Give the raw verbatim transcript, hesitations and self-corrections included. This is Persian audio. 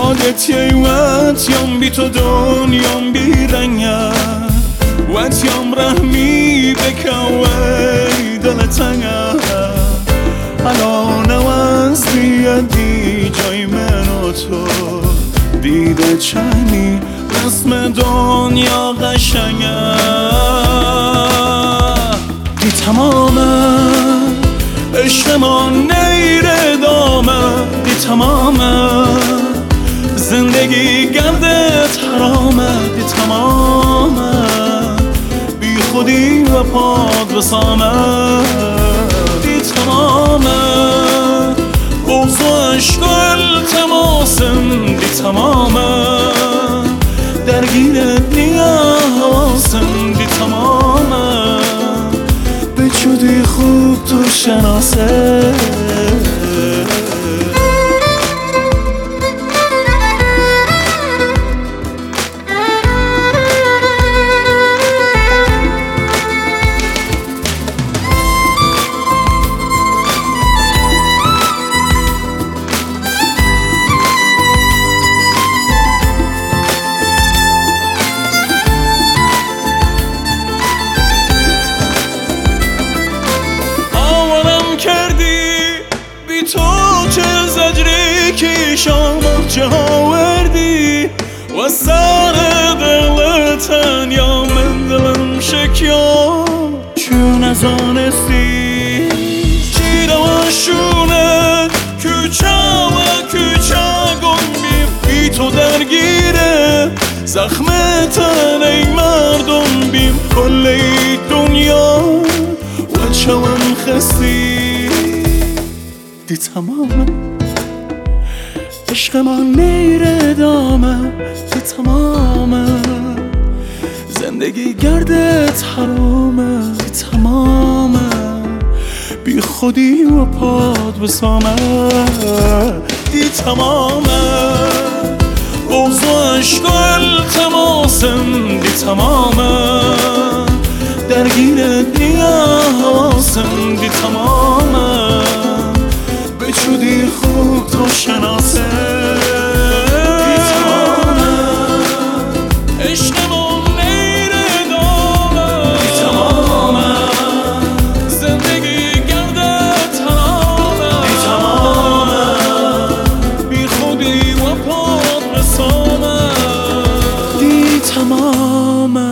یادت یه وقتیم بی تو دنیام بی رنگه وقتیم رحمی بکوی دل تنگه الان وزدی دی جای من و تو دیده چنی رسم دنیا قشنگه دی تمامه عشق ما نیره دامه دی تمامه زندگی گردت حرامه دی تمامه بی خودی و پاد بسامه دی تمامه بغض و عشق و التماسم دی تمامه درگیرت نیا حواسم دی تمامه به جدی خوب تو شناسه تو چه زجری که شما چه آوردی و سر دلتن یا من دلم شکیا چون از آنستی چی روشونه کوچه و کوچه گنبیم بی تو درگیره زخم تن ای مردم بیم کل ای دنیا و چون خستی دی تمامه عشق ما نیره دامه دی تمامه زندگی گردت حرامه دی تمامه بی خودی و پاد بسامه دی تمامه بغض و عشق و التماسم دی تمامه درگیرت نیا حواسم دی تمامه شدی خوب تو شناسه دی تمامه عشق ما نیره دامه دی تمامه زندگی گردت حرامه دی تمامه بی خودی و پاد رسامه دی تمامه